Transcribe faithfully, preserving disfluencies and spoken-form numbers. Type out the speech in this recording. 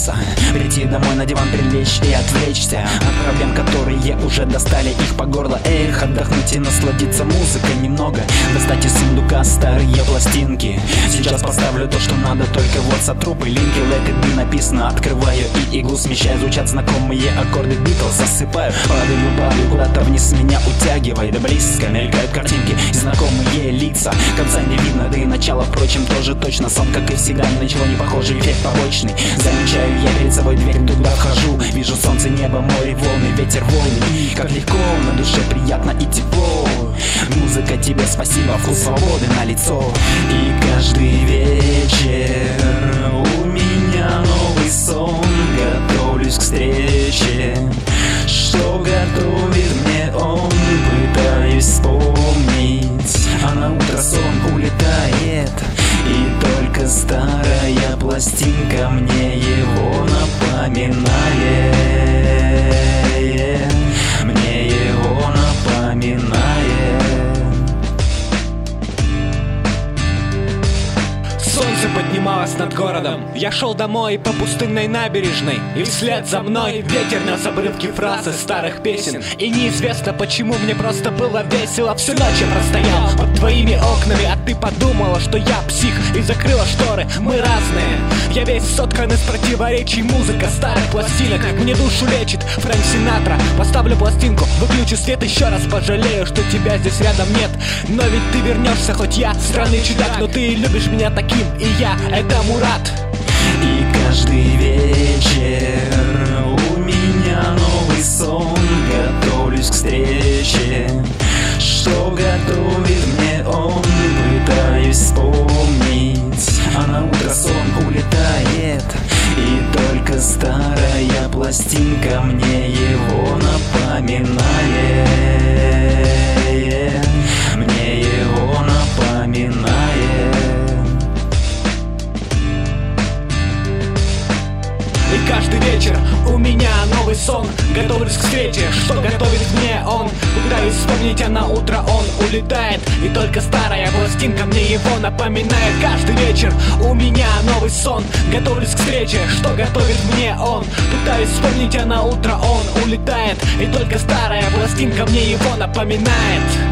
хочется прийти домой, на диван прилечь и отвлечься от проблем, которые уже достали их по горло. Эх, отдохнуть и насладиться музыкой немного. Достать из сундука старые пластинки. Сейчас поставлю то, что надо, только вот сотру пылинки. Let it be написано, открываю и иглу смещаю. Звучат знакомые аккорды Битлз, засыпаю. Падаю, падаю, куда-то вниз меня утягивай. Да близко мелькают картинки и знакомые лица. Конца не видно, да и начало, впрочем, тоже точно. Сон, как и всегда, ни на чего не похожий, эффект побочный. Замечаю я перед собой дверь, туда вхожу. Вижу солнце, небо, море, волны, ветер вольный. Как легко, на душе приятно и тепло. Музыка, тебе спасибо, вкус свободы на лицо. И каждый вечер у меня новый сон. Готовлюсь к встрече, что готовит мне он. Пытаюсь вспомнить, а на утро сон улетает. И только старая пластинка мне его напоминает. Мне его напоминает. Солнце поднималось над городом. Я шел домой по пустынной набережной, и вслед за мной ветер нес обрывки фраз из старых песен. И неизвестно почему, мне просто было весело. Всю ночь я простоял под твоими окнами, а ты подумала, что я псих, и закрыла шторы. Мы разные, я весь соткан из противоречий. Музыка старых пластинок мне душу лечит. Фрэнк Синатра, поставлю пластинку, выключу свет, еще раз пожалею, что тебя здесь рядом нет. Но ведь ты вернешься, хоть я странный чудак, но ты любишь меня таким, и я — это Мурат. И каждый вечер у меня новый сон. Готовлюсь к встрече, что готовит мне он. Пытаюсь вспомнить, а на утро сон улетает. И только старая пластинка мне его напоминает. Мне его напоминает. И каждый вечер у меня новый сон. Готовлюсь к встрече, что готовит мне он. Пытаюсь вспомнить, а на утро он улетает. И только старая пластинка мне его напоминает. Каждый вечер у меня новый сон. Готовлюсь к встрече, что готовит мне он. Пытаюсь вспомнить, а на утро он улетает. И только старая пластинка мне его напоминает.